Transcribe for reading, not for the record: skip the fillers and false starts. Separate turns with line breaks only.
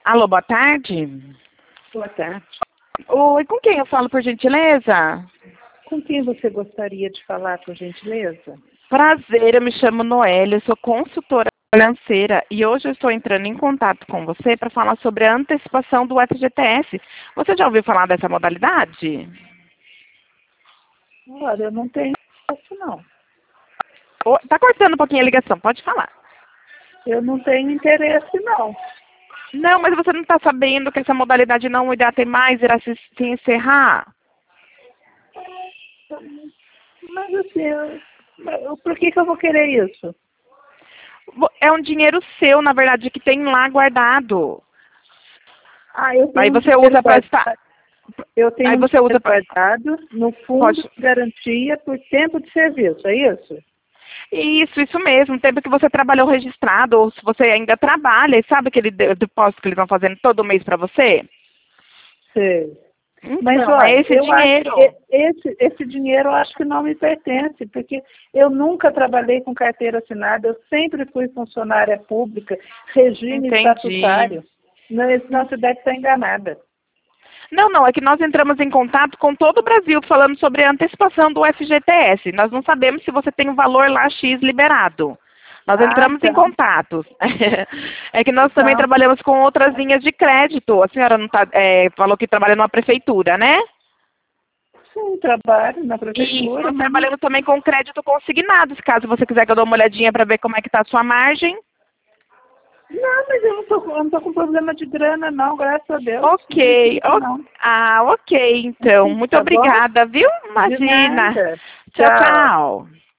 Alô, boa tarde.
Boa tarde.
Oi, com quem eu falo, por gentileza?
Com quem você gostaria de falar, por gentileza?
Prazer, eu me chamo Noélia, eu sou consultora financeira e hoje eu estou entrando em contato com você para falar sobre a antecipação do FGTS. Você já ouviu falar dessa modalidade?
Olha, eu não tenho isso, não.
Tá cortando um pouquinho a ligação, pode falar.
Eu não tenho interesse, não.
Não, mas você não está sabendo que essa modalidade não irá ter mais, irá se encerrar?
Mas assim, por que eu vou querer isso?
É um dinheiro seu, na verdade, que tem lá guardado.
Ah, eu
Aí
tenho um
você
dinheiro
usa para estar.
guardado. Eu tenho
Aí
um
você usa
dinheiro
para.
guardado no fundo
Pode.
de garantia por tempo de serviço, é isso?
Isso mesmo. Tempo que você trabalhou registrado, ou se você ainda trabalha, e sabe aquele depósito que eles estão fazendo todo mês para você?
Sei. Mas
Então, é
olha,
esse
eu acho
dinheiro.
que esse dinheiro eu acho que não me pertence, porque eu nunca trabalhei com carteira assinada, eu sempre fui funcionária pública, regime
Entendi.
estatutário. Não, senão você deve estar enganada.
Não, é que nós entramos em contato com todo o Brasil falando sobre a antecipação do FGTS. Nós não sabemos se você tem um valor lá X liberado. Nós
Ah,
entramos em
tá.
contato. É que nós também
Então,
trabalhamos com outras linhas de crédito. A senhora não tá, falou que trabalha numa prefeitura, né?
sim, trabalho na
E
prefeitura,
nós
mas
trabalhamos também com crédito consignado. Se caso você quiser que eu dê uma olhadinha para ver como é que está a sua margem.
não, mas eu não tô com problema de grana, não, graças a Deus. Não
Ok.
sinto, não.
Ok, então. Muito
Tá bom?
obrigada, viu?
De
Imagina.
nada.
Tchau,
Tchau.
tchau.